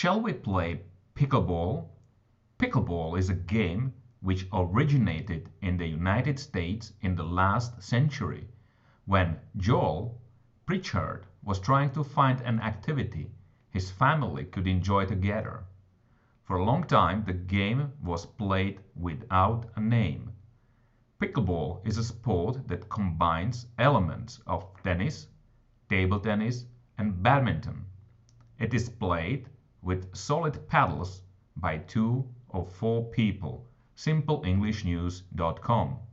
Shall we play pickleball? Pickleball is a game which originated in the United States in the last century, when Joel Pritchard was trying to find an activity his family could enjoy together. For a long time the game was played without a name. Pickleball is a sport that combines elements of tennis, table tennis, and badminton. It is played with solid paddles by 2 or 4 people. SimpleEnglishNews.com